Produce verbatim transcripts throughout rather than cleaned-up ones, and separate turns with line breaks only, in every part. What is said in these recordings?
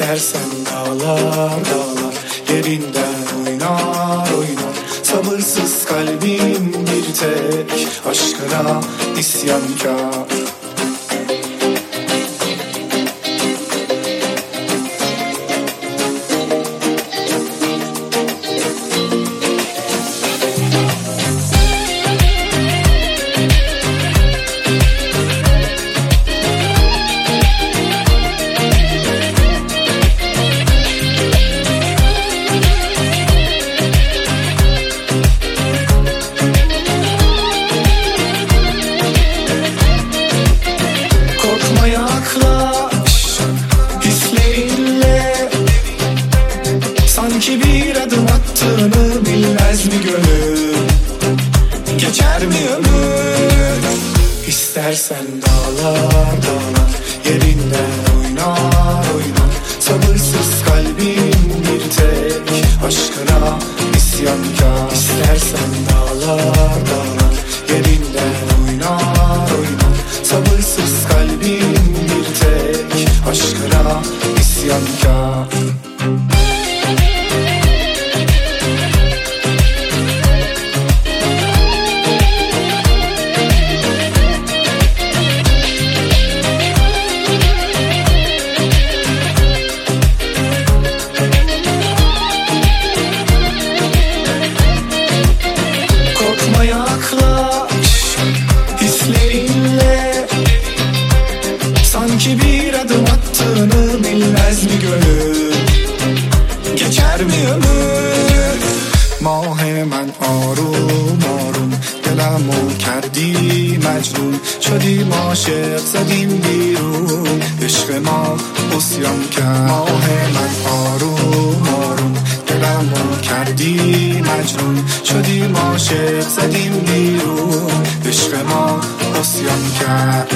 İstersen dağlar dağlar yerinden oynar oynar. Sabırsız kalbim bir tek aşkına isyankar. Yaklaş hislerinle, sanki bir adım attığını bilmez mi gönül? Geçer mi ömür? İstersen dağlar dağlar yerinden oynar oynar. Sabırsız kalbim bir tek aşkına isyankar. İstersen dağlar dağlar yerinden oynar oynar. Sabırsız kalbim bir tek aşkına isyankar. Korkma yaklaş hislerinle, sanki bir adım attığını bilmez mi gönül? Geçer mi ömür? ما من آروم آروم دلمو کردی مجنون. شدیم عاشق زدیم بیرون، عشق ما عصیان کرد. ماه من آروم آروم دلمو کردی مجنون. شدیم عاشق زدیم بیرون، عشق ما عصیان کرد.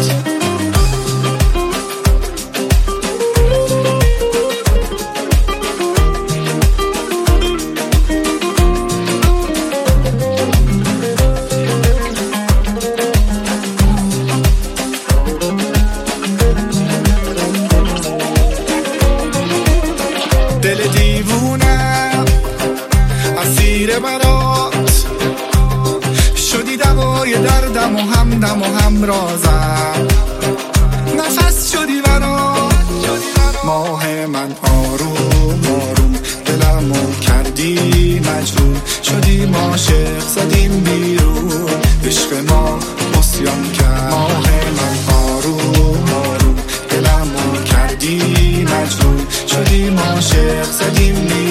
دل دیوونم اسیر برات شدی، دوای دردم و همدم و همرازم. نفس شدی برات ماه من آروم آروم دلمو کردی مجنون. شدیم عاشق زدیم بیرون، عشق ما عصیان کرد. ماه من آروم آروم دلمو کردی مجنون. شدیم عاشق زدیم بیرون،